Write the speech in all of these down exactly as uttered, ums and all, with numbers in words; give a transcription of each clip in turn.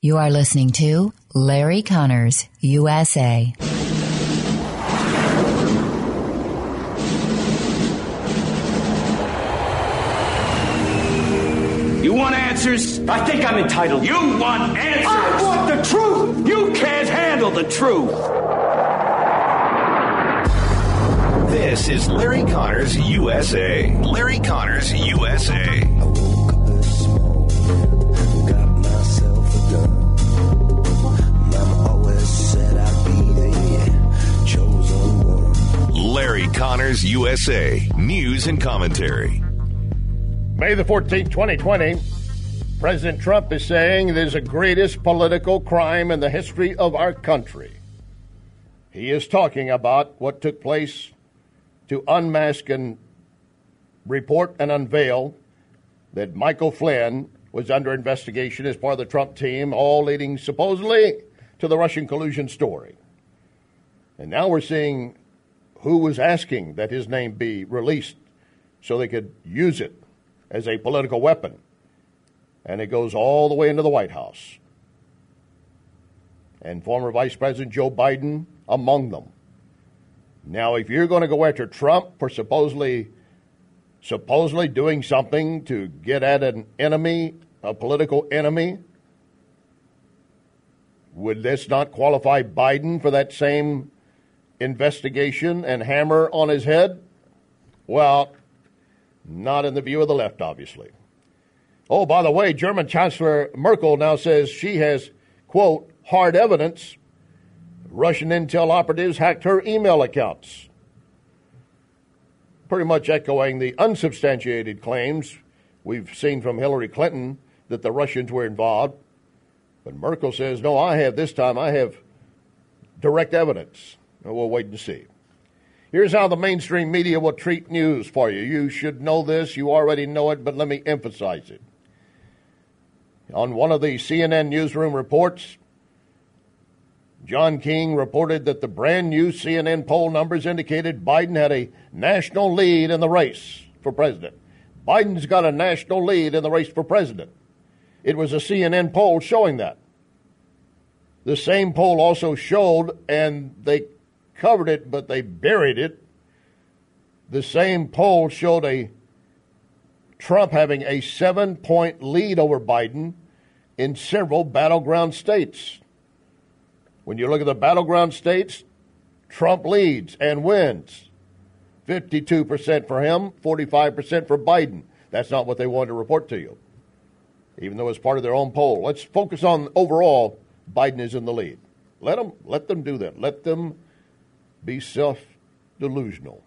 You are listening to Larry Connors, U S A. You want answers? I think I'm entitled. You want answers? I want the truth! You can't handle the truth! This is Larry Connors, U S A. Larry Connors, U S A. I woke up this morning, got myself a gun. Mama always said I'd be the chosen one. Larry Connors, U S A. News and commentary. May the fourteenth, twenty twenty, President Trump is saying it is the greatest political crime in the history of our country. He is talking about what took place to unmask and report and unveil that Michael Flynn was under investigation as part of the Trump team, all leading supposedly to the Russian collusion story. And now we're seeing who was asking that his name be released so they could use it as a political weapon. And it goes all the way into the White House. And former Vice President Joe Biden among them. Now, if you're going to go after Trump for supposedly supposedly doing something to get at an enemy, a political enemy, would this not qualify Biden for that same investigation and hammer on his head? Well, not in the view of the left, obviously. Oh, by the way, German Chancellor Merkel now says she has, quote, hard evidence Russian intel operatives hacked her email accounts. Pretty much echoing the unsubstantiated claims we've seen from Hillary Clinton that the Russians were involved. But Merkel says, no, I have this time, I have direct evidence. We'll wait and see. Here's how the mainstream media will treat news for you. You should know this. You already know it, but let me emphasize it. On one of the C N N newsroom reports, John King reported that the brand new C N N poll numbers indicated Biden had a national lead in the race for president. Biden's got a national lead in the race for president. It was a C N N poll showing that. The same poll also showed, and they covered it, but they buried it. The same poll showed a Trump having a seven-point lead over Biden in several battleground states. When you look at the battleground states, Trump leads and wins. fifty-two percent for him, forty-five percent for Biden. That's not what they wanted to report to you, even though it's part of their own poll. Let's focus on overall, Biden is in the lead. Let them, let them do that. Let them be self-delusional,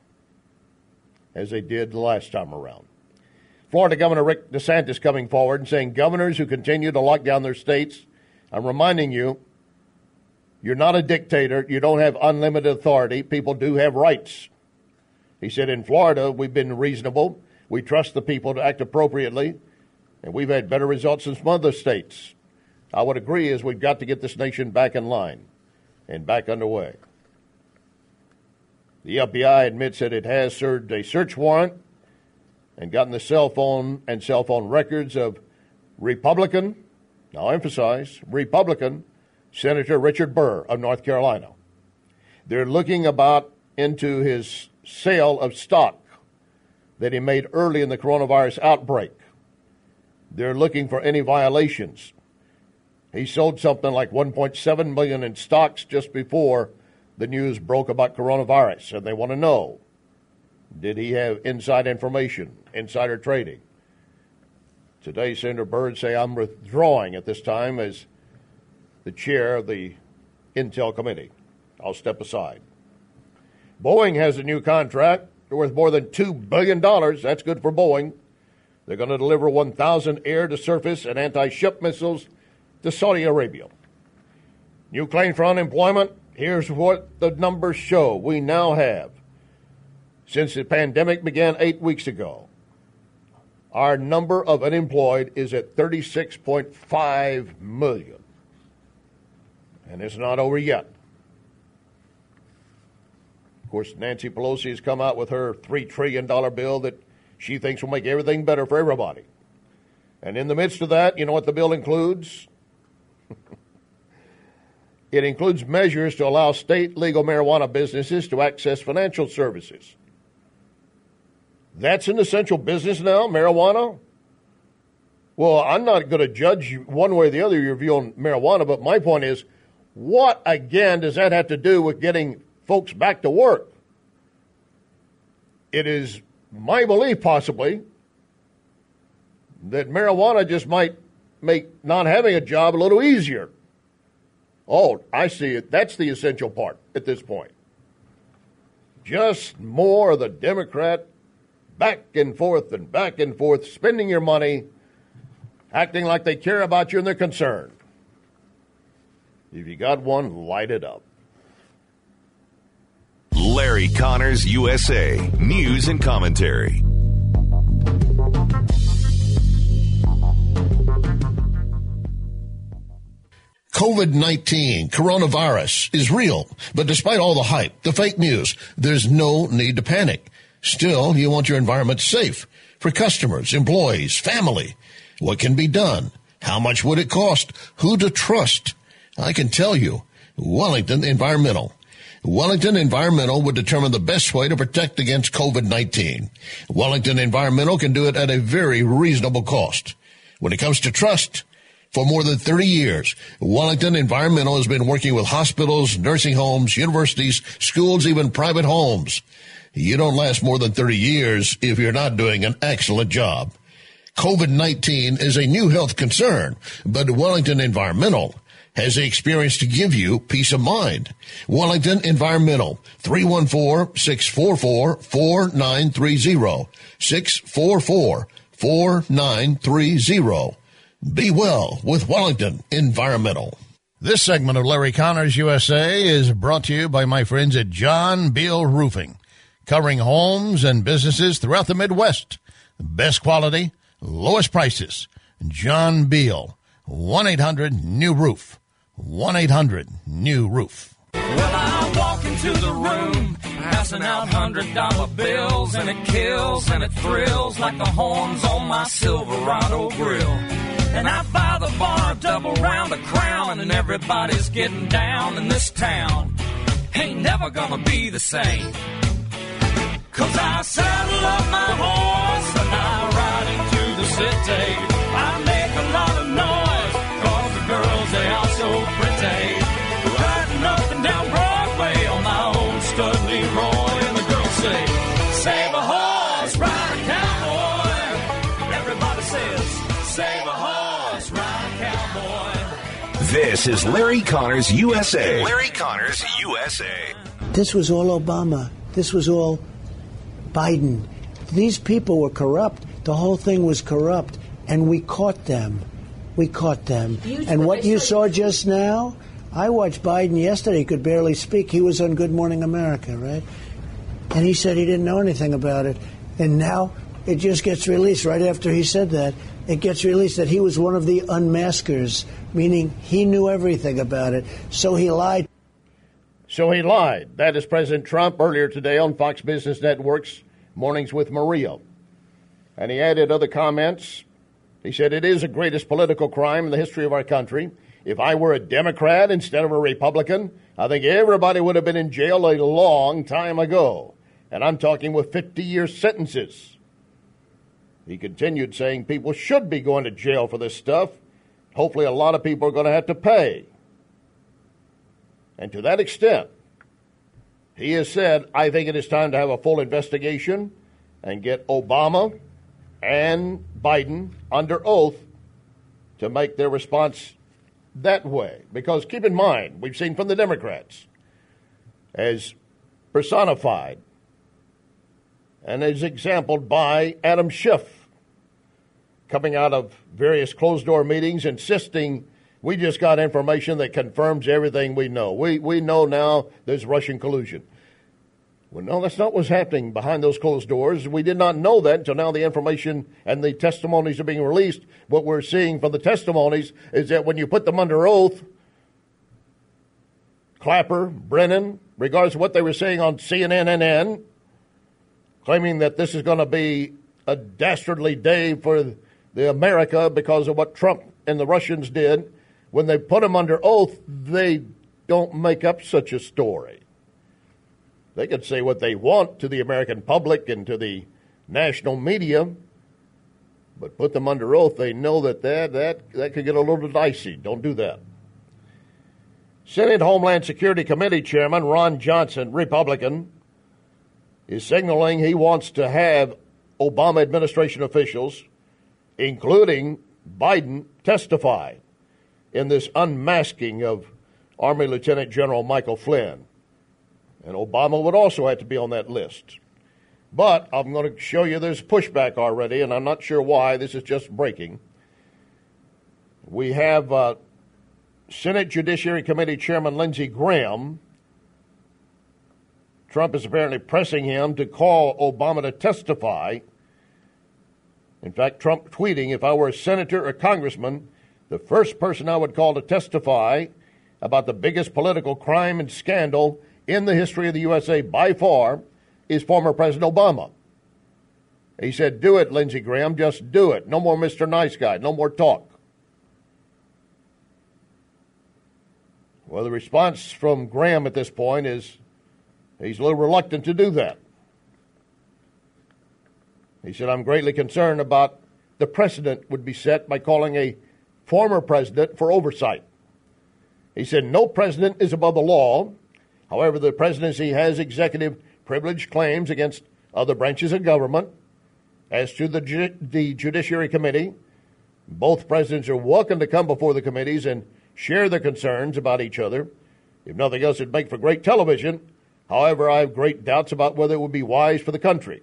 as they did the last time around. Florida Governor Rick DeSantis coming forward and saying governors who continue to lock down their states, I'm reminding you, you're not a dictator. You don't have unlimited authority. People do have rights. He said in Florida, we've been reasonable. We trust the people to act appropriately, and we've had better results than some other states. I would agree is we've got to get this nation back in line and back underway. The F B I admits that it has served a search warrant and gotten the cell phone and cell phone records of Republican, now emphasize, Republican, Senator Richard Burr of North Carolina. They're looking about into his sale of stock that he made early in the coronavirus outbreak. They're looking for any violations. He sold something like one point seven million dollars in stocks just before the news broke about coronavirus, and they want to know, did he have inside information, insider trading? Today, Senator Burr say, I'm withdrawing at this time as the chair of the Intel Committee. I'll step aside. Boeing has a new contract worth more than two billion dollars. That's good for Boeing. They're going to deliver one thousand air-to-surface and anti-ship missiles to Saudi Arabia. New claim for unemployment. Here's what the numbers show. We now have, since the pandemic began eight weeks ago, our number of unemployed is at thirty-six point five million. And it's not over yet. Of course, Nancy Pelosi has come out with her three trillion dollars bill that she thinks will make everything better for everybody. And in the midst of that, you know what the bill includes? It includes measures to allow state legal marijuana businesses to access financial services. That's an essential business now, marijuana? Well, I'm not going to judge you one way or the other your view on marijuana, but my point is, what, again, does that have to do with getting folks back to work? It is my belief, possibly, that marijuana just might make not having a job a little easier. Oh, I see it. That's the essential part at this point. Just more of the Democrat back and forth and back and forth, spending your money, acting like they care about you and they're concerned. If you got one, light it up. Larry Connors, U S A. News and commentary. COVID nineteen, coronavirus, is real. But despite all the hype, the fake news, there's no need to panic. Still, you want your environment safe for customers, employees, family. What can be done? How much would it cost? Who to trust? I can tell you, Wellington Environmental. Wellington Environmental would determine the best way to protect against COVID nineteen. Wellington Environmental can do it at a very reasonable cost. When it comes to trust, for more than thirty years, Wellington Environmental has been working with hospitals, nursing homes, universities, schools, even private homes. You don't last more than thirty years if you're not doing an excellent job. COVID nineteen is a new health concern, but Wellington Environmental has the experience to give you peace of mind. Wellington Environmental, three one four, six four four, four nine three zero, six four four, four nine three zero. Be well with Wellington Environmental. This segment of Larry Connors U S A is brought to you by my friends at John Beal Roofing, covering homes and businesses throughout the Midwest. Best quality, lowest prices. John Beal, one eight hundred new roof, one eight hundred new roof. Well, I walk into the room, passing out hundred dollar bills, and it kills and it thrills like the horns on my Silverado grill. And I buy the bar a double round of Crown, and everybody's getting down in this town. Ain't never gonna be the same. Cause I saddle up my horse and I ride into the city. I make a lot of noise, cause the girls, they are so pretty. Riding up and down Broadway on my old stud Leroy, and the girls say, save a horse, ride a cowboy. Everybody says, save a horse, ride a cowboy. This is Larry Connors, U S A. Larry Connors, U S A. This was all Obama. This was all Biden. These people were corrupt. The whole thing was corrupt, and we caught them. We caught them. And what you saw just now, I watched Biden yesterday. He could barely speak. He was on Good Morning America, right? And he said he didn't know anything about it. And now it just gets released right after he said that. It gets released that he was one of the unmaskers, meaning he knew everything about it. So he lied. So he lied. That is President Trump earlier today on Fox Business Network's Mornings with Maria. And he added other comments. He said, it is the greatest political crime in the history of our country. If I were a Democrat instead of a Republican, I think everybody would have been in jail a long time ago. And I'm talking with fifty-year sentences. He continued saying people should be going to jail for this stuff. Hopefully a lot of people are going to have to pay. And to that extent, he has said, I think it is time to have a full investigation and get Obama and Biden under oath to make their response that way. Because keep in mind, we've seen from the Democrats, as personified and as exampled by Adam Schiff, coming out of various closed-door meetings insisting we just got information that confirms everything we know. We we know now there's Russian collusion. Well, no, that's not what's happening behind those closed doors. We did not know that until now the information and the testimonies are being released. What we're seeing from the testimonies is that when you put them under oath, Clapper, Brennan, regardless of what they were saying on C N N, N N, claiming that this is going to be a dastardly day for the America because of what Trump and the Russians did, when they put them under oath, they don't make up such a story. They could say what they want to the American public and to the national media, but put them under oath, they know that that, that, that could get a little dicey. Don't do that. Senate Homeland Security Committee Chairman Ron Johnson, Republican, is signaling he wants to have Obama administration officials, including Biden, testify in this unmasking of Army Lieutenant General Michael Flynn. And Obama would also have to be on that list. But I'm going to show you there's pushback already, and I'm not sure why. This is just breaking. We have uh, Senate Judiciary Committee Chairman Lindsey Graham. Trump is apparently pressing him to call Obama to testify. In fact, Trump tweeting, if I were a senator or congressman, the first person I would call to testify about the biggest political crime and scandal in the history of the U S A by far is former President Obama. He said, do it, Lindsey Graham, just do it. No more Mister Nice Guy, no more talk. Well, the response from Graham at this point is he's a little reluctant to do that. He said, I'm greatly concerned about the precedent would be set by calling a former president for oversight. He said, no president is above the law. However, the presidency has executive privilege claims against other branches of government. As to the, ju- the Judiciary Committee, both presidents are welcome to come before the committees and share their concerns about each other. If nothing else, it'd make for great television. However, I have great doubts about whether it would be wise for the country.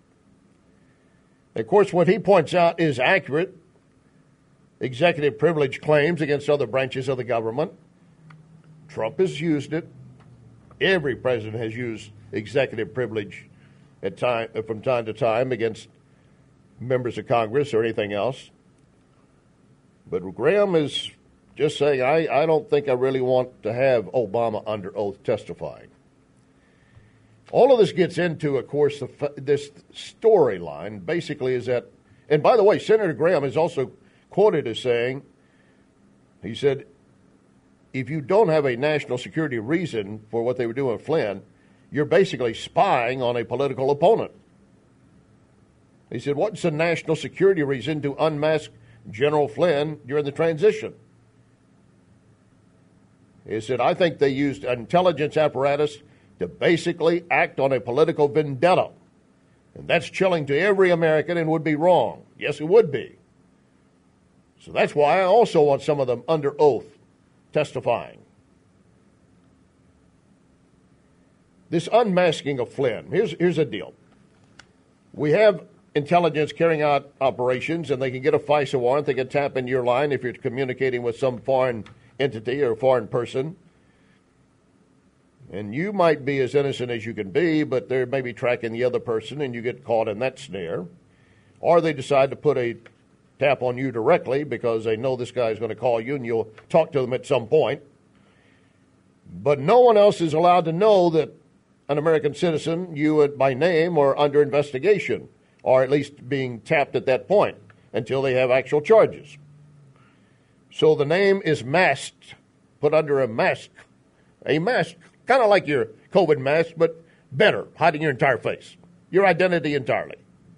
Of course, what he points out is accurate. Executive privilege claims against other branches of the government. Trump has used it. Every president has used executive privilege at time, from time to time against members of Congress or anything else. But Graham is just saying, I, I don't think I really want to have Obama under oath testifying. All of this gets into, of course, the, this storyline basically is that, and by the way, Senator Graham is also quoted as saying, he said, if you don't have a national security reason for what they were doing with Flynn, you're basically spying on a political opponent. He said, what's the national security reason to unmask General Flynn during the transition? He said, I think they used an intelligence apparatus to basically act on a political vendetta. And that's chilling to every American and would be wrong. Yes, it would be. So that's why I also want some of them under oath testifying. This unmasking of Flynn, here's, here's the deal. We have intelligence carrying out operations, and they can get a FISA warrant. They can tap into your line if you're communicating with some foreign entity or foreign person. And you might be as innocent as you can be, but they may be tracking the other person, and you get caught in that snare. Or they decide to put a tap on you directly because they know this guy is going to call you, and you'll talk to them at some point. But no one else is allowed to know that an American citizen, you by name, are under investigation, or at least being tapped at that point until they have actual charges. So the name is masked, put under a mask, a mask, kind of like your COVID mask, but better, hiding your entire face, your identity entirely.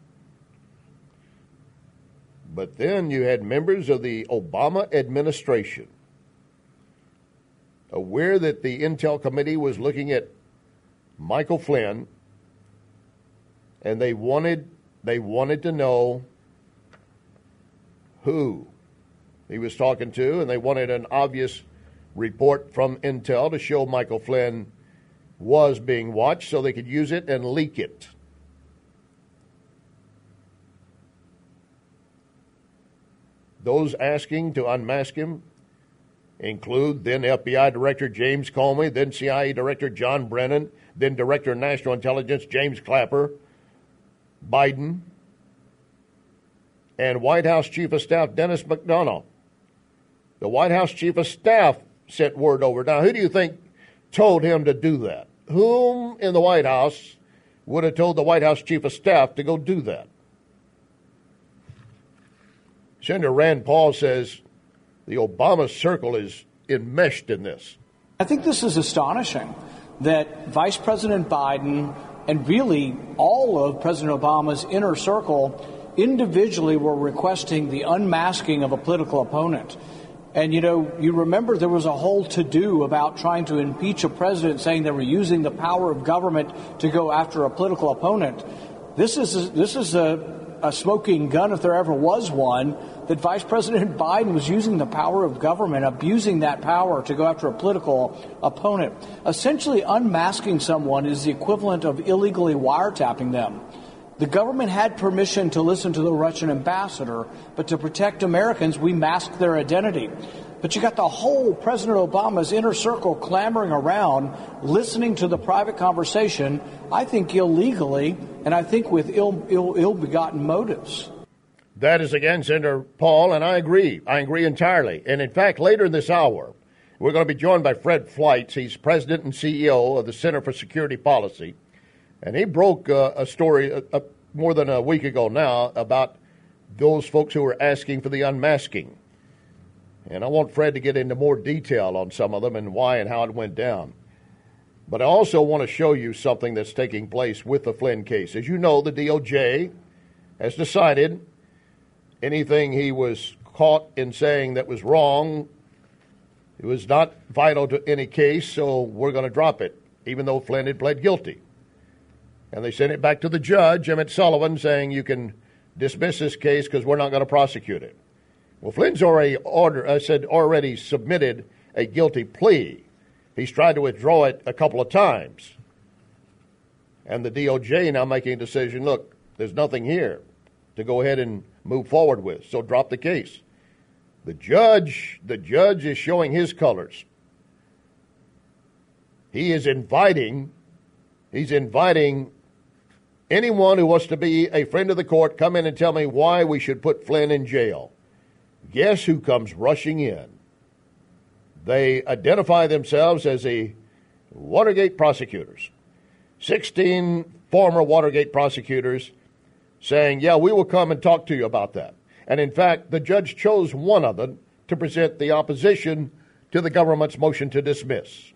But then you had members of the Obama administration aware that the Intel Committee was looking at Michael Flynn, and they wanted they wanted to know who he was talking to, and they wanted an obvious report from Intel to show Michael Flynn was being watched so they could use it and leak it. Those asking to unmask him include then F B I Director James Comey, then C I A Director John Brennan, then Director of National Intelligence James Clapper, Biden, and White House Chief of Staff Dennis McDonough. The White House Chief of Staff sent word over. Now, who do you think told him to do that? Whom in the White House would have told the White House Chief of Staff to go do that? Senator Rand Paul says the Obama circle is enmeshed in this. I think this is astonishing that Vice President Biden and really all of President Obama's inner circle individually were requesting the unmasking of a political opponent. And, you know, you remember there was a whole to-do about trying to impeach a president, saying they were using the power of government to go after a political opponent. This is a, this is a, a smoking gun, if there ever was one, that Vice President Biden was using the power of government, abusing that power to go after a political opponent. Essentially, unmasking someone is the equivalent of illegally wiretapping them. The government had permission to listen to the Russian ambassador, but to protect Americans, we masked their identity. But you got the whole President Obama's inner circle clamoring around, listening to the private conversation, I think illegally, and I think with ill, ill, ill-begotten motives. That is again, Senator Paul, and I agree. I agree entirely. And in fact, later in this hour, we're going to be joined by Fred Fleitz. He's president and C E O of the Center for Security Policy. And he broke uh, a story uh, uh, more than a week ago now about those folks who were asking for the unmasking. And I want Fred to get into more detail on some of them and why and how it went down. But I also want to show you something that's taking place with the Flynn case. As you know, the D O J has decided anything he was caught in saying that was wrong, it was not vital to any case, so we're going to drop it, even though Flynn had pled guilty. And they sent it back to the judge, Emmett Sullivan, saying you can dismiss this case because we're not going to prosecute it. Well, Flynn's already order, I said already submitted a guilty plea. He's tried to withdraw it a couple of times. And the D O J now making a decision, look, there's nothing here to go ahead and move forward with, so drop the case. The judge, the judge is showing his colors. He is inviting, he's inviting anyone who wants to be a friend of the court, come in and tell me why we should put Flynn in jail. Guess who comes rushing in? They identify themselves as the Watergate prosecutors. sixteen former Watergate prosecutors saying, yeah, we will come and talk to you about that. And in fact, the judge chose one of them to present the opposition to the government's motion to dismiss.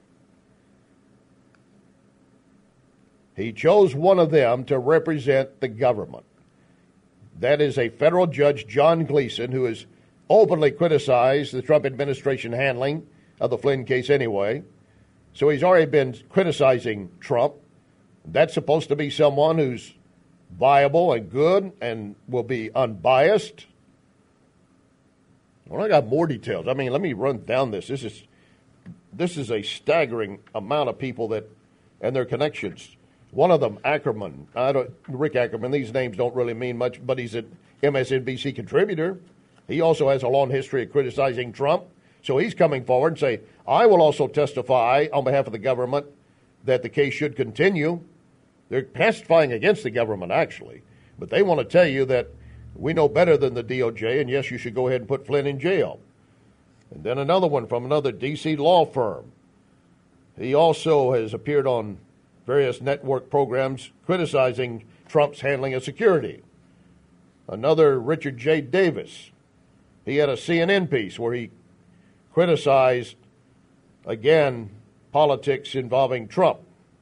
He chose one of them to represent the government. That is a federal judge, John Gleeson, who has openly criticized the Trump administration handling of the Flynn case anyway. So he's already been criticizing Trump. That's supposed to be someone who's viable and good and will be unbiased. Well, I got more details. I mean, let me run down this. This is this is a staggering amount of people that and their connections. One of them, Ackerman, I don't, Rick Ackerman, these names don't really mean much, but he's an M S N B C contributor. He also has a long history of criticizing Trump. So he's coming forward and say, I will also testify on behalf of the government that the case should continue. They're testifying against the government, actually. But they want to tell you that we know better than the D O J, and yes, you should go ahead and put Flynn in jail. And then another one from another D C law firm. He also has appeared on various network programs criticizing Trump's handling of security. Another, Richard J. Davis. He had a C N N piece where he criticized, again, politics involving Trump.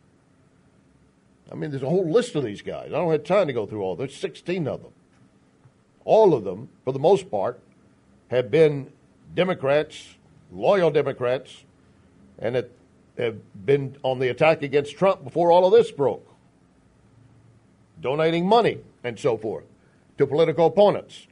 I mean, there's a whole list of these guys. I don't have time to go through all. There's sixteen of them. All of them, for the most part, have been Democrats, loyal Democrats, and it, have been on the attack against Trump before all of this broke, donating money and so forth to political opponents.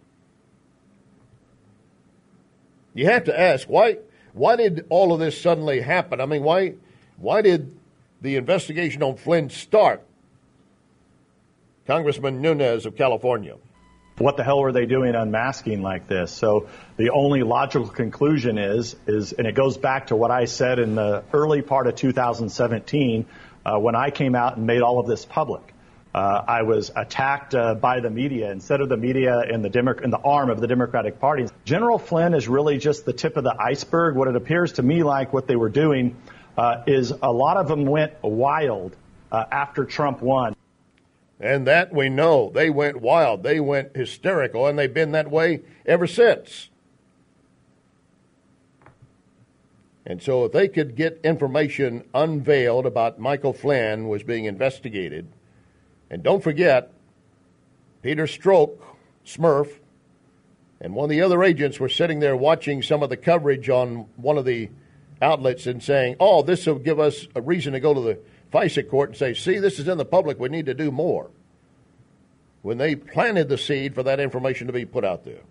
You have to ask, why why did all of this suddenly happen? I mean, why why did the investigation on Flynn start? Congressman Nunes of California. What the hell were they doing unmasking like this? So the only logical conclusion is, is, and it goes back to what I said in the early part of two thousand seventeen uh, when I came out and made all of this public. Uh, I was attacked uh, by the media instead of the media in the, Demo- in the arm of the Democratic Party. General Flynn is really just the tip of the iceberg. What it appears to me like what they were doing uh, is a lot of them went wild uh, after Trump won. And that we know. They went wild. They went hysterical, and they've been that way ever since. And so if they could get information unveiled about Michael Flynn was being investigated, and don't forget, Peter Strzok, Smurf, and one of the other agents were sitting there watching some of the coverage on one of the outlets and saying, oh, this will give us a reason to go to the FISA court and say, see, this is in the public, we need to do more. When they planted the seed for that information to be put out there.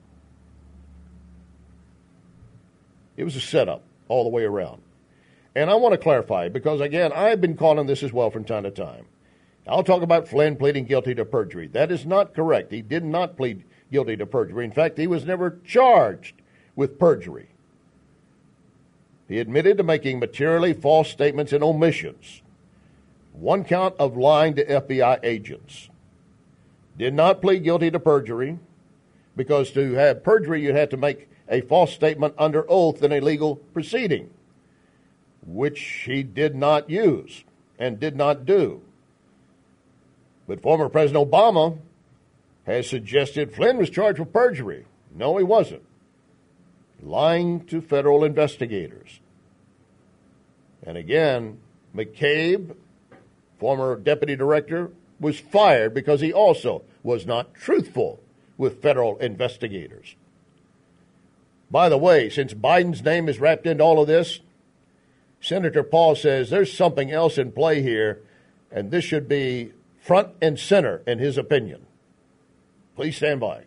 It was a setup all the way around. And I want to clarify, because, again, I've been calling this as well from time to time. I'll talk about Flynn pleading guilty to perjury. That is not correct. He did not plead guilty to perjury. In fact, he was never charged with perjury. He admitted to making materially false statements and omissions. One count of lying to F B I agents. Did not plead guilty to perjury, because to have perjury, you had to make a false statement under oath in a legal proceeding, which he did not use and did not do. But former President Obama has suggested Flynn was charged with perjury. No, he wasn't. Lying to federal investigators. And again, McCabe, former deputy director, was fired because he also was not truthful with federal investigators. By the way, since Biden's name is wrapped into all of this, Senator Paul says there's something else in play here, and this should be front and center in his opinion. Please stand by.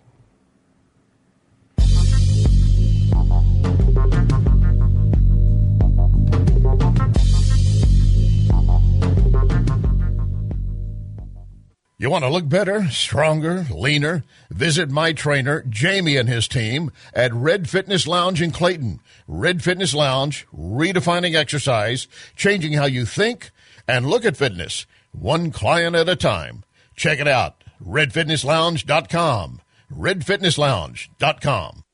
You want to look better, stronger, leaner? Visit my trainer, Jamie, and his team at Red Fitness Lounge in Clayton. Red Fitness Lounge, redefining exercise, changing how you think and look at fitness, one client at a time. Check it out, red fitness lounge dot com. red fitness lounge dot com.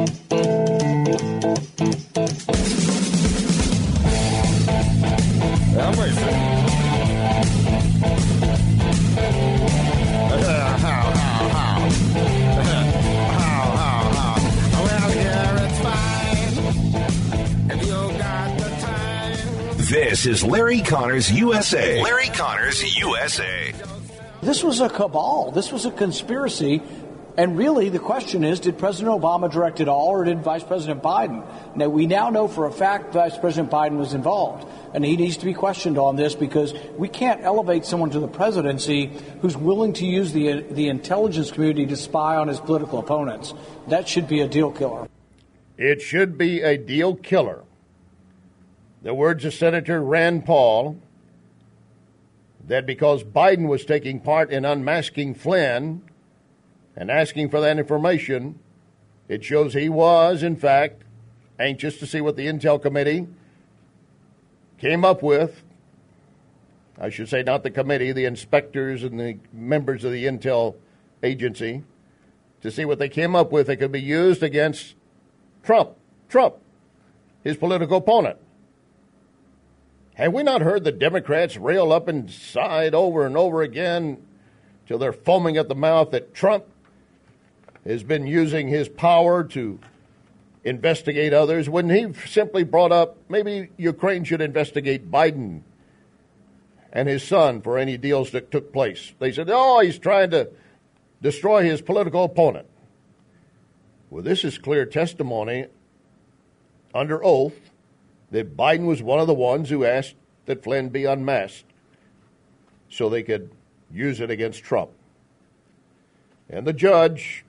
This is Larry Connors U S A. Larry Connors U S A. This was a cabal. This was a conspiracy. And really, the question is, did President Obama direct it all, or did Vice President Biden? Now, we now know for a fact Vice President Biden was involved, and he needs to be questioned on this, because we can't elevate someone to the presidency who's willing to use the the intelligence community to spy on his political opponents. That should be a deal killer. It should be a deal killer. The words of Senator Rand Paul, that because Biden was taking part in unmasking Flynn and asking for that information, it shows he was, in fact, anxious to see what the Intel Committee came up with. I should say not the committee, the inspectors and the members of the Intel agency, to see what they came up with that could be used against Trump, Trump, his political opponent. Have we not heard the Democrats rail up and side over and over again till they're foaming at the mouth that Trump has been using his power to investigate others, when he simply brought up maybe Ukraine should investigate Biden and his son for any deals that took place? They said, oh, he's trying to destroy his political opponent. Well, this is clear testimony under oath that Biden was one of the ones who asked that Flynn be unmasked so they could use it against Trump. And the judge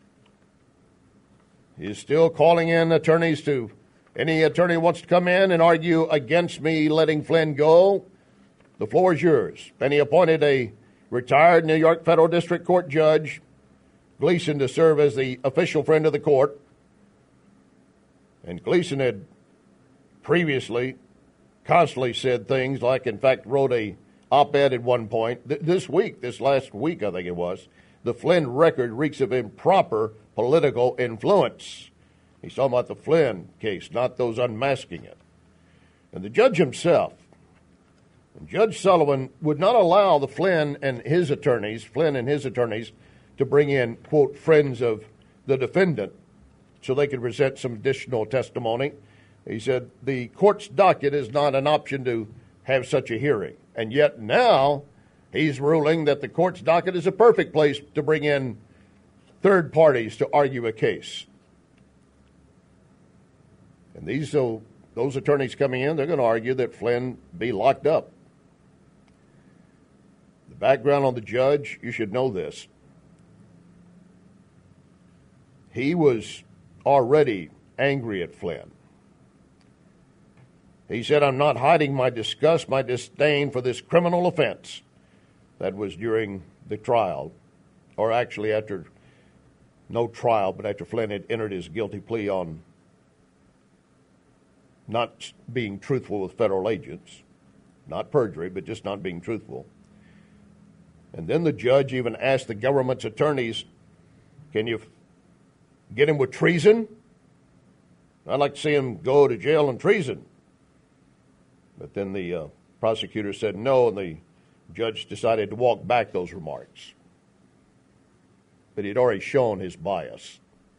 is still calling in attorneys to, any attorney who wants to come in and argue against me letting Flynn go, the floor is yours. And he appointed a retired New York Federal District Court judge, Gleason, to serve as the official friend of the court. And Gleason had previously constantly said things like, in fact, wrote a op-ed at one point, th- this week, this last week, I think it was, the Flynn record reeks of improper political influence. He's talking about the Flynn case, not those unmasking it. And the judge himself, Judge Sullivan, would not allow the Flynn and his attorneys, Flynn and his attorneys, to bring in, quote, friends of the defendant so they could present some additional testimony. He said the court's docket is not an option to have such a hearing. And yet now he's ruling that the court's docket is a perfect place to bring in third parties to argue a case. And these so those attorneys coming in, they're going to argue that Flynn be locked up. The background on the judge, you should know this. He was already angry at Flynn. He said, I'm not hiding my disgust, my disdain for this criminal offense. That was during the trial, or actually after, no trial, but after Flynn had entered his guilty plea on not being truthful with federal agents, not perjury, but just not being truthful. And then the judge even asked the government's attorneys, can you get him with treason? I'd like to see him go to jail on treason. But then the uh, prosecutor said no, and the judge decided to walk back those remarks. But he'd already shown his bias.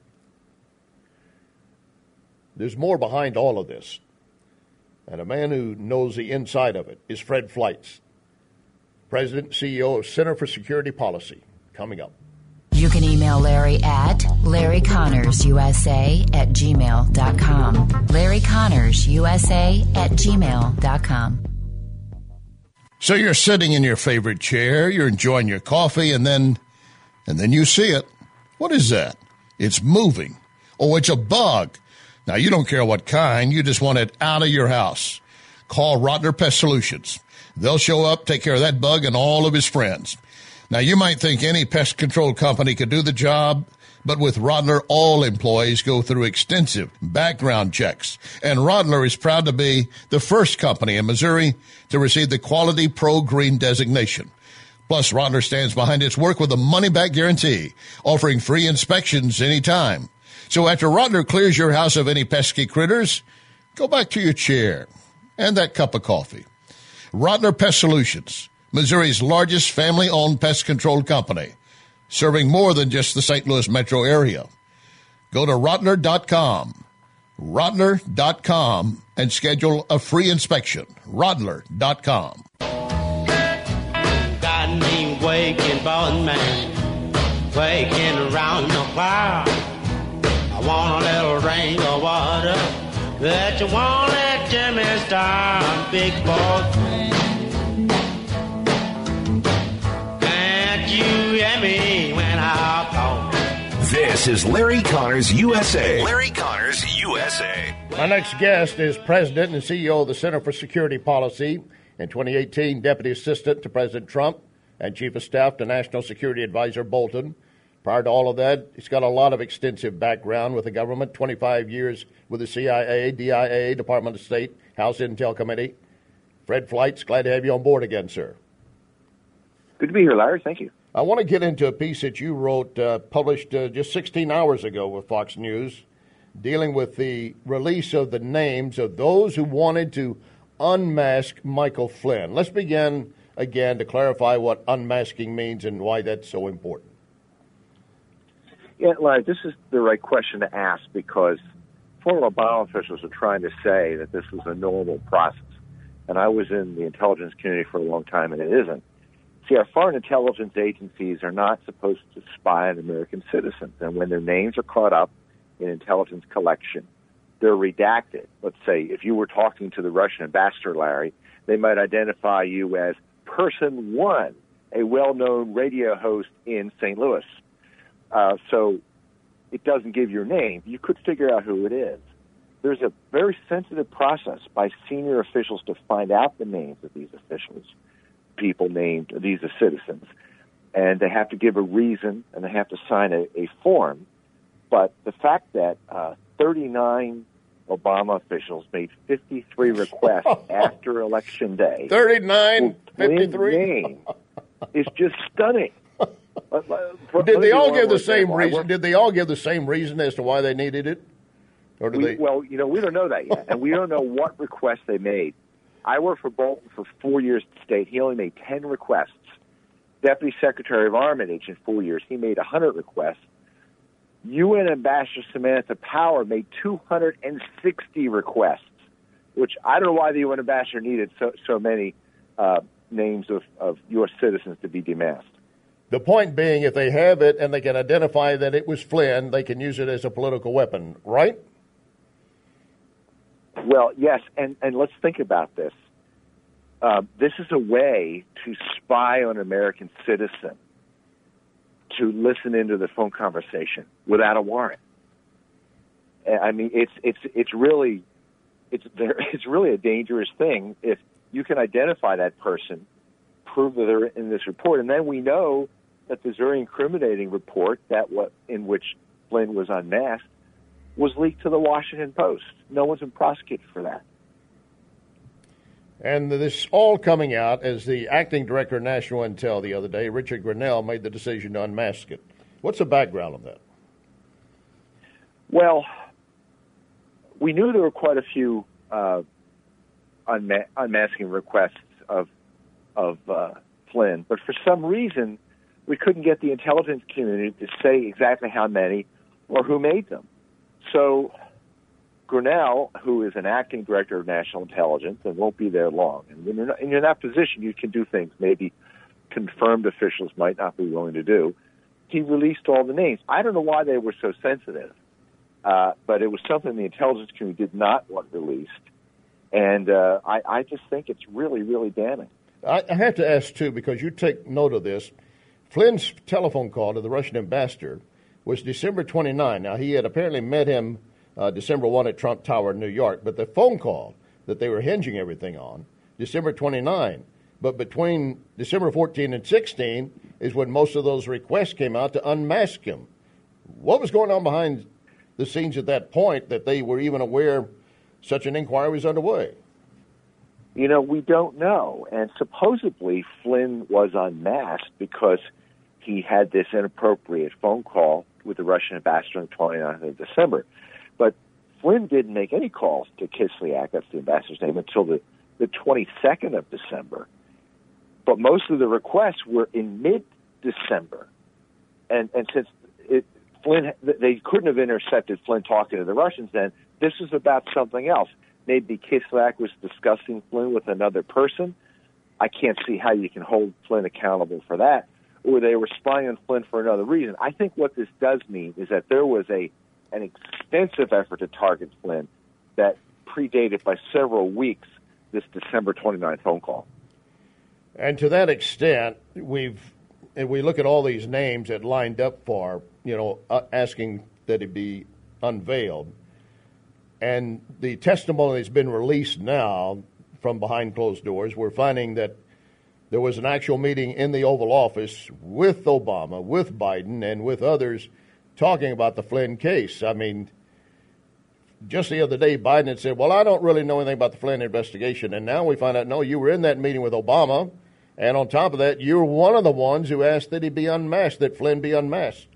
There's more behind all of this. And a man who knows the inside of it is Fred Fleitz, President and C E O of Center for Security Policy, coming up. You can email Larry at Larry Connors U S A at gmail dot com. Larry Connors U S A at gmail dot com. So you're sitting in your favorite chair, you're enjoying your coffee, and then, and then you see it. What is that? It's moving. Oh, it's a bug. Now, you don't care what kind. You just want it out of your house. Call Rotner Pest Solutions. They'll show up, take care of that bug and all of his friends. Now, you might think any pest control company could do the job, but with Rotner, all employees go through extensive background checks. And Rotner is proud to be the first company in Missouri to receive the Quality Pro Green designation. Plus, Rotner stands behind its work with a money-back guarantee, offering free inspections anytime. So after Rotner clears your house of any pesky critters, go back to your chair and that cup of coffee. Rotner Pest Solutions, Missouri's largest family-owned pest control company, serving more than just the Saint Louis metro area. Go to Rotner dot com, Rotner dot com, and schedule a free inspection. Rotner dot com. Got me waking, bone man, waking around the clock. I want a little rain or water that you won't let Jimmy down, big boy. Can't you hear me when I call? This is Larry Connors U S A. Larry Connors U S A. My next guest is President and C E O of the Center for Security Policy. In twenty eighteen, Deputy Assistant to President Trump and Chief of Staff to National Security Advisor Bolton. Prior to all of that, he's got a lot of extensive background with the government, twenty-five years with the C I A, D I A, Department of State, House Intel Committee. Fred Fleitz, glad to have you on board again, sir. Good to be here, Larry. Thank you. I want to get into a piece that you wrote, uh, published uh, just sixteen hours ago with Fox News, dealing with the release of the names of those who wanted to unmask Michael Flynn. Let's begin again to clarify what unmasking means and why that's so important. Yeah, Larry, this is the right question to ask because former Obama officials are trying to say that this was a normal process. And I was in the intelligence community for a long time, and it isn't. See, our foreign intelligence agencies are not supposed to spy on American citizens. And when their names are caught up in intelligence collection, they're redacted. Let's say if you were talking to the Russian ambassador, Larry, they might identify you as person one, a well-known radio host in Saint Louis. Uh, so it doesn't give your name. You could figure out who it is. There's a very sensitive process by senior officials to find out the names of these officials, people named, these are citizens. And they have to give a reason, and they have to sign a, a form. But the fact that uh, thirty-nine Obama officials made fifty-three requests after Election Day. thirty-nine, fifty-three name is just stunning. Did they all give the same reason? Did they all give the same reason as to why they needed it? Or did we, they? Well, you know, we don't know that yet, and we don't know what requests they made. I worked for Bolton for four years at the state. He only made ten requests. Deputy Secretary of Army in four years, he made one hundred requests. U N Ambassador Samantha Power made two hundred sixty requests, which I don't know why the U N Ambassador needed so, so many uh, names of, of U S citizens to be demasked. The point being, if they have it and they can identify that it was Flynn, they can use it as a political weapon, right? Well, yes, and, and let's think about this. Uh, this is a way to spy on an American citizen, to listen into the phone conversation without a warrant. I mean, it's it's it's really it's very, it's really a dangerous thing if you can identify that person, prove that they're in this report, and then we know that this very incriminating report that what in which Flynn was unmasked was leaked to the Washington Post. No one's been prosecuted for that. And this all coming out as the acting director of National Intel the other day, Richard Grenell, made the decision to unmask it. What's the background of that? Well, we knew there were quite a few uh, unma- unmasking requests of of uh, Flynn, but for some reason we couldn't get the intelligence community to say exactly how many or who made them. So Grenell, who is an acting director of national intelligence and won't be there long, and when you're, not, and you're in that position, you can do things maybe confirmed officials might not be willing to do. He released all the names. I don't know why they were so sensitive, uh, but it was something the intelligence community did not want released, and uh, I, I just think it's really, really damning. I, I have to ask, too, because you take note of this, Flynn's telephone call to the Russian ambassador was December twenty-ninth. Now, he had apparently met him uh, December first at Trump Tower in New York, but the phone call that they were hinging everything on, December twenty-ninth. But between December fourteenth and sixteenth is when most of those requests came out to unmask him. What was going on behind the scenes at that point that they were even aware such an inquiry was underway? You know, we don't know. And supposedly Flynn was unmasked because he had this inappropriate phone call with the Russian ambassador on the twenty-ninth of December. But Flynn didn't make any calls to Kislyak, that's the ambassador's name, until the, the twenty-second of December. But most of the requests were in mid-December. And and since it, Flynn, they couldn't have intercepted Flynn talking to the Russians then, this was about something else. Maybe Kislyak was discussing Flynn with another person. I can't see how you can hold Flynn accountable for that. Or they were spying on Flynn for another reason. I think what this does mean is that there was a an extensive effort to target Flynn that predated by several weeks this December twenty-ninth phone call. And to that extent, we've if we look at all these names that lined up for, you know, uh, asking that it be unveiled, and the testimony that's been released now from behind closed doors, we're finding that there was an actual meeting in the Oval Office with Obama, with Biden, and with others talking about the Flynn case. I mean, just the other day, Biden had said, well, I don't really know anything about the Flynn investigation. And now we find out, no, you were in that meeting with Obama. And on top of that, you're one of the ones who asked that he be unmasked, that Flynn be unmasked.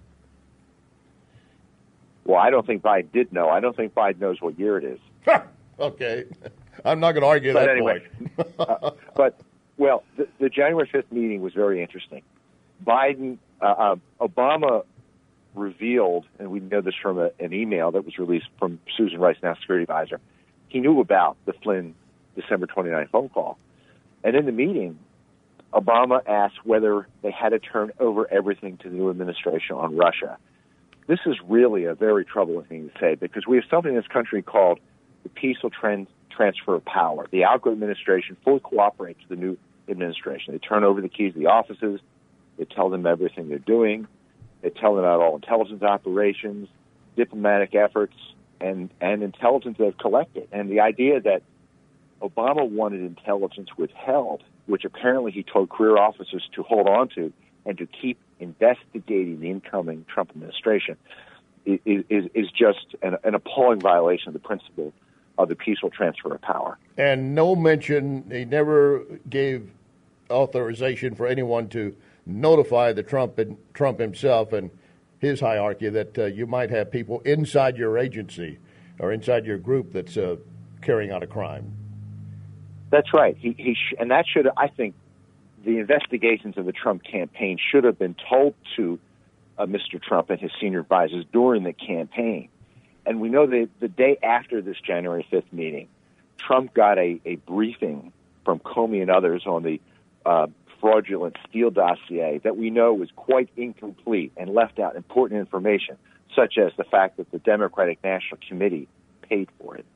Well, I don't think Biden did know. I don't think Biden knows what year it is. Okay. I'm not going to argue but that anyway, point. uh, but, well, the, the January fifth meeting was very interesting. Biden, uh, uh, Obama revealed, and we know this from a, an email that was released from Susan Rice, now security advisor, he knew about the Flynn December twenty-ninth phone call. And in the meeting, Obama asked whether they had to turn over everything to the new administration on Russia. This is really a very troubling thing to say because we have something in this country called the peaceful trend transfer of power. The outgoing administration fully cooperates with the new administration. They turn over the keys to the offices. They tell them everything they're doing. They tell them about all intelligence operations, diplomatic efforts, and, and intelligence they've collected. And the idea that Obama wanted intelligence withheld, which apparently he told career officers to hold on to and to keep investigating the incoming Trump administration, is, is, is just an, an appalling violation of the principle of the peaceful transfer of power. And no mention, he never gave authorization for anyone to notify the Trump and Trump himself and his hierarchy that uh, you might have people inside your agency or inside your group that's uh, carrying out a crime. That's right. He, he sh- and that should, I think, the investigations of the Trump campaign should have been told to uh, Mister Trump and his senior advisors during the campaign. And we know that the day after this January fifth meeting, Trump got a, a briefing from Comey and others on the uh, fraudulent Steele dossier that we know was quite incomplete and left out important information, such as the fact that the Democratic National Committee paid for it.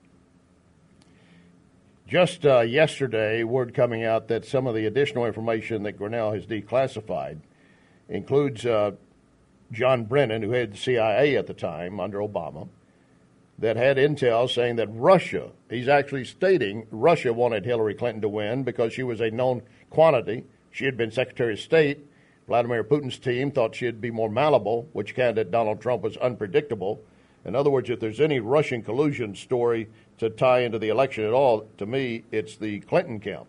Just uh, yesterday, word coming out that some of the additional information that Grinnell has declassified includes uh, John Brennan, who had the C I A at the time under Obama, that had intel saying that Russia, he's actually stating Russia wanted Hillary Clinton to win because she was a known quantity. She had been Secretary of State. Vladimir Putin's team thought she'd be more malleable, which candidate Donald Trump was unpredictable. In other words, if there's any Russian collusion story to tie into the election at all, to me, it's the Clinton camp.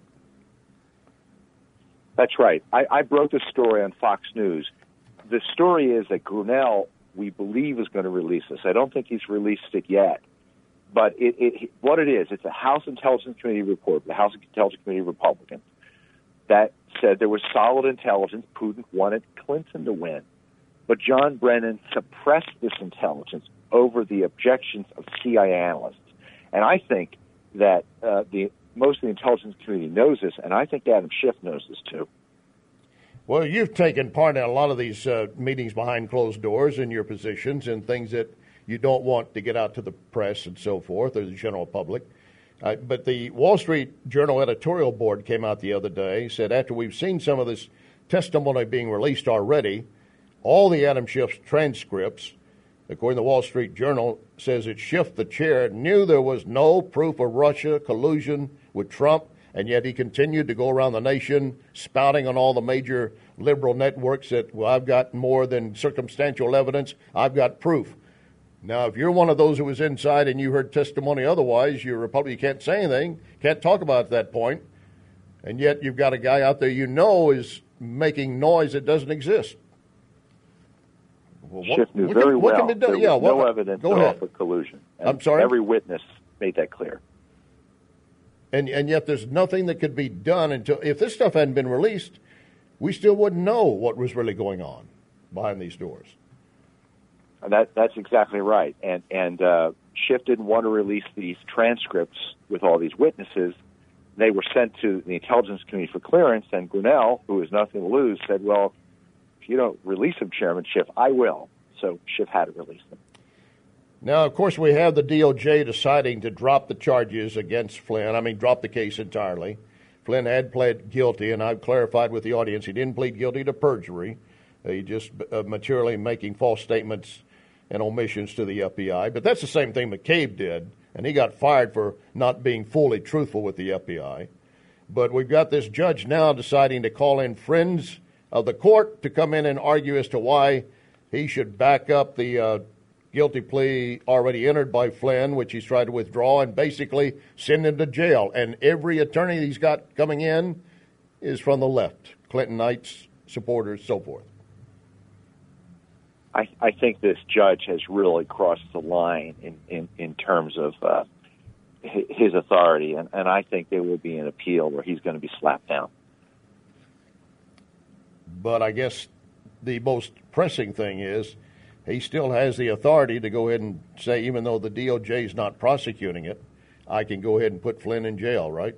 That's right. I, I broke this story on Fox News. The story is that Grinnell, we believe, is going to release this. I don't think he's released it yet. But it, it, what it is, it's a House Intelligence Committee report, the House Intelligence Committee Republicans, that said there was solid intelligence Putin wanted Clinton to win. But John Brennan suppressed this intelligence over the objections of C I A analysts. And I think that uh, the most of the intelligence community knows this, and I think Adam Schiff knows this too. Well, you've taken part in a lot of these uh, meetings behind closed doors in your positions and things that you don't want to get out to the press and so forth, or the general public. Uh, but the Wall Street Journal editorial board came out the other day, said after we've seen some of this testimony being released already, all the Adam Schiff's transcripts, according to the Wall Street Journal, says that Schiff, the chair, knew there was no proof of Russia collusion with Trump, and yet he continued to go around the nation spouting on all the major liberal networks that, well, I've got more than circumstantial evidence, I've got proof. Now, if you're one of those who was inside and you heard testimony otherwise, you're a Republican, you can't say anything, can't talk about it at that point, and yet you've got a guy out there you know is making noise that doesn't exist. Well, what, Schiff knew very can, well there was yeah, no what, evidence go at ahead. all for collusion. And I'm sorry? Every witness made that clear. And and yet there's nothing that could be done until, if this stuff hadn't been released, we still wouldn't know what was really going on behind these doors. And that that's exactly right. And and uh, Schiff didn't want to release these transcripts with all these witnesses. They were sent to the Intelligence Committee for clearance, and Grinnell, who has nothing to lose, said, well, if you don't release them, Chairman Schiff, I will. So Schiff had to release them. Now, of course, we have the D O J deciding to drop the charges against Flynn. I mean, drop the case entirely. Flynn had pled guilty, and I've clarified with the audience he didn't plead guilty to perjury. He just uh, materially making false statements and omissions to the F B I. But that's the same thing McCabe did, and he got fired for not being fully truthful with the F B I. But we've got this judge now deciding to call in friends of the court to come in and argue as to why he should back up the uh, guilty plea already entered by Flynn, which he's tried to withdraw, and basically send him to jail. And every attorney he's got coming in is from the left, Clintonites, supporters, so forth. I, I think this judge has really crossed the line in, in, in terms of uh, his authority, and, and I think there will be an appeal where he's going to be slapped down. But I guess the most pressing thing is he still has the authority to go ahead and say, even though the D O J is not prosecuting it, I can go ahead and put Flynn in jail, right?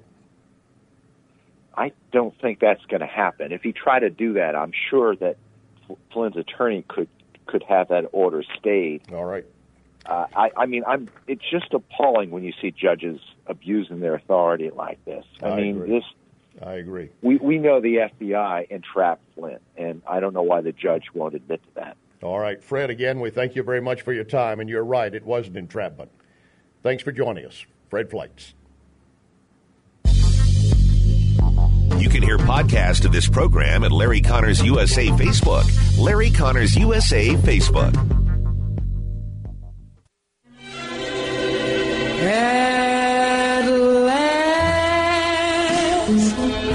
I don't think that's going to happen. If he tried to do that, I'm sure that Flynn's attorney could could have that order stayed. All right. Uh, I, I mean, I'm. It's just appalling when you see judges abusing their authority like this. I, I mean, agree. this. I agree. We we know the F B I entrapped Flynn, and I don't know why the judge won't admit to that. All right, Fred. Again, we thank you very much for your time, and you're right; it was an entrapment. Thanks for joining us, Fred Fleitz. You can hear podcast of this program at Larry Connors U S A Facebook. Larry Connors U S A Facebook. At last,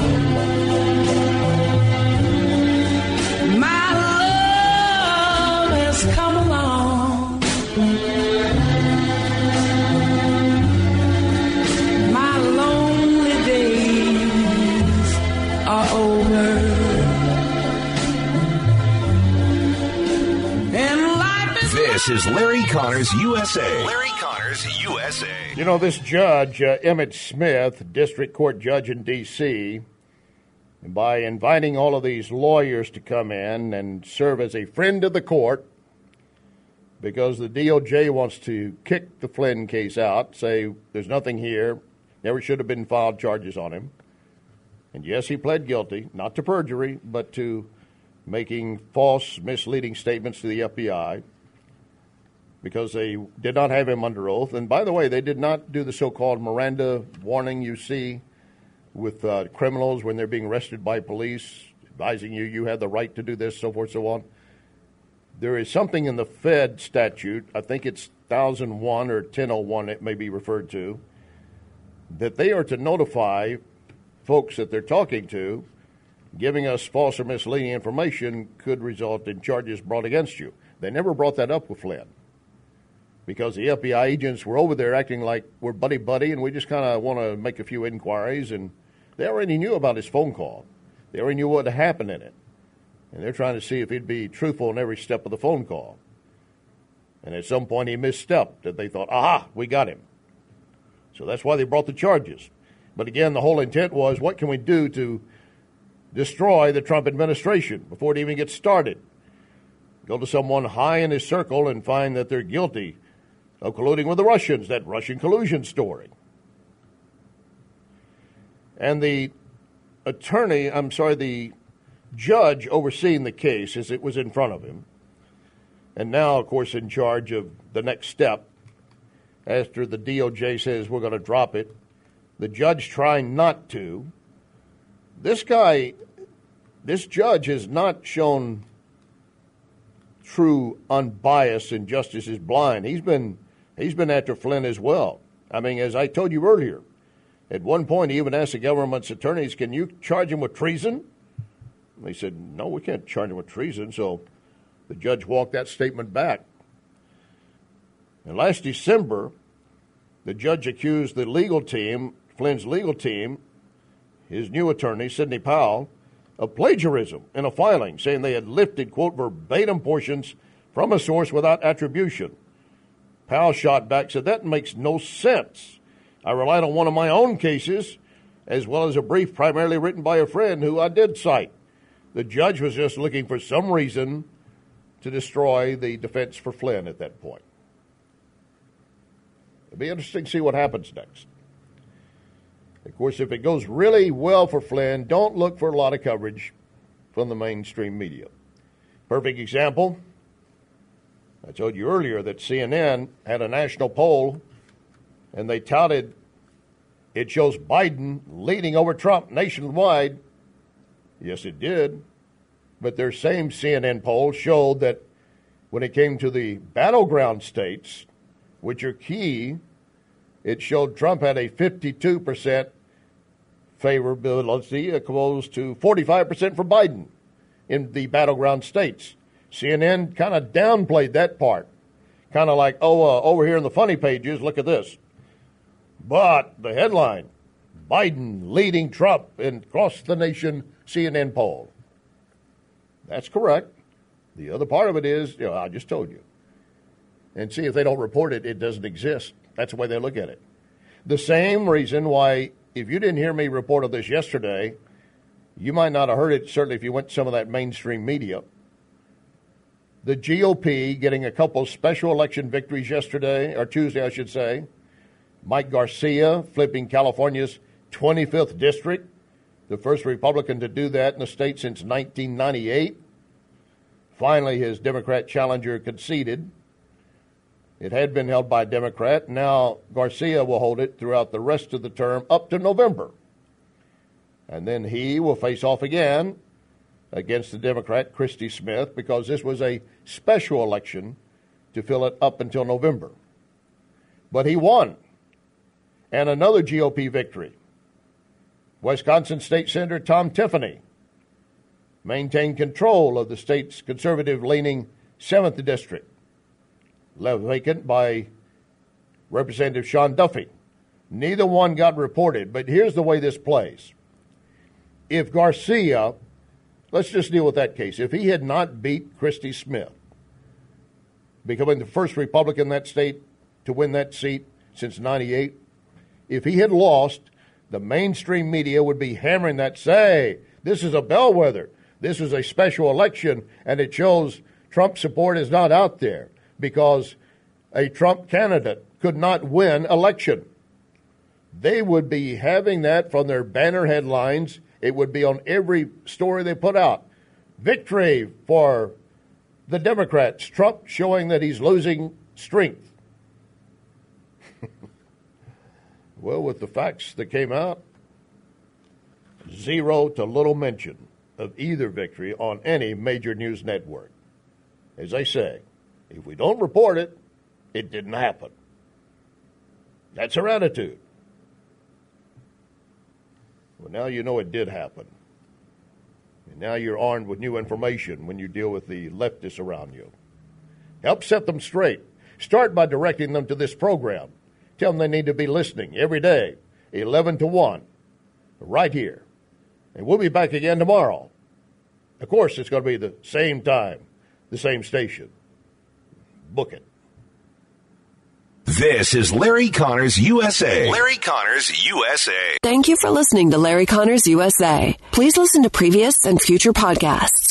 my love has come along. My lonely days are over. This is Larry Connors U S A. Larry Connors U S A. You know, this judge, uh, Emmett Smith, district court judge in D C, by inviting all of these lawyers to come in and serve as a friend of the court, because the D O J wants to kick the Flynn case out, say there's nothing here, never should have been filed charges on him. And yes, he pled guilty, not to perjury, but to making false, misleading statements to the F B I, because they did not have him under oath. And by the way, they did not do the so-called Miranda warning you see with uh, criminals when they're being arrested by police, advising you you have the right to do this, so forth, so on. There is something in the Fed statute, I think it's one thousand one or ten oh one it may be referred to, that they are to notify folks that they're talking to, giving us false or misleading information could result in charges brought against you. They never brought that up with Flynn, because the F B I agents were over there acting like we're buddy-buddy and we just kind of want to make a few inquiries, and they already knew about his phone call. They already knew what happened in it, and they're trying to see if he'd be truthful in every step of the phone call. And at some point he misstepped, and they thought, aha, we got him. So that's why they brought the charges. But again, the whole intent was, what can we do to destroy the Trump administration before it even gets started? Go to someone high in his circle and find that they're guilty of colluding with the Russians, that Russian collusion story. And the attorney, I'm sorry, the judge overseeing the case as it was in front of him, and now, of course, in charge of the next step, after the D O J says we're going to drop it, the judge trying not to. This guy, this judge has not shown true unbiased and justice is blind. He's been he's been after Flynn as well. I mean, as I told you earlier, at one point he even asked the government's attorneys, can you charge him with treason? And they said, no, we can't charge him with treason. So the judge walked that statement back. And last December, the judge accused the legal team, Flynn's legal team, his new attorney, Sidney Powell, of plagiarism in a filing, saying they had lifted, quote, verbatim portions from a source without attribution. Powell shot back, said, that makes no sense. I relied on one of my own cases, as well as a brief primarily written by a friend who I did cite. The judge was just looking for some reason to destroy the defense for Flynn at that point. It'll be interesting to see what happens next. Of course, if it goes really well for Flynn, don't look for a lot of coverage from the mainstream media. Perfect example, I told you earlier that C N N had a national poll, and they touted it shows Biden leading over Trump nationwide. Yes, it did. But their same C N N poll showed that when it came to the battleground states, which are key, it showed Trump had a fifty-two percent favorability opposed to forty-five percent for Biden in the battleground states. C N N kind of downplayed that part. Kind of like, oh, uh, over here in the funny pages, look at this. But the headline, Biden leading Trump in across-the-nation C N N poll. That's correct. The other part of it is, you know, I just told you. And see, if they don't report it, it doesn't exist. That's the way they look at it. The same reason why, if you didn't hear me report on this yesterday, you might not have heard it, certainly if you went to some of that mainstream media. The G O P getting a couple special election victories yesterday, or Tuesday, I should say. Mike Garcia flipping California's twenty-fifth district, the first Republican to do that in the state since nineteen ninety-eight. Finally, his Democrat challenger conceded. It had been held by a Democrat. Now Garcia will hold it throughout the rest of the term up to November. And then he will face off again against the Democrat, Christy Smith, because this was a special election to fill it up until November. But he won. And another G O P victory. Wisconsin State Senator Tom Tiffany maintained control of the state's conservative-leaning seventh District, left vacant by Representative Sean Duffy. Neither one got reported, but here's the way this plays. If Garcia, let's just deal with that case. If he had not beat Christy Smith, becoming the first Republican in that state to win that seat since ninety-eight. If he had lost, the mainstream media would be hammering that, say, this is a bellwether. This is a special election, and it shows Trump support is not out there because a Trump candidate could not win election. They would be having that from their banner headlines. It would be on every story they put out. Victory for the Democrats. Trump showing that he's losing strength. Well, with the facts that came out, zero to little mention of either victory on any major news network. As I say, if we don't report it, it didn't happen. That's our attitude. Well, now you know it did happen. And now you're armed with new information when you deal with the leftists around you. Help set them straight. Start by directing them to this program. Tell them they need to be listening every day, eleven to one, right here. And we'll be back again tomorrow. Of course, it's going to be the same time, the same station. Book it. This is Larry Connors U S A. Larry Connors U S A. Thank you for listening to Larry Connors U S A. Please listen to previous and future podcasts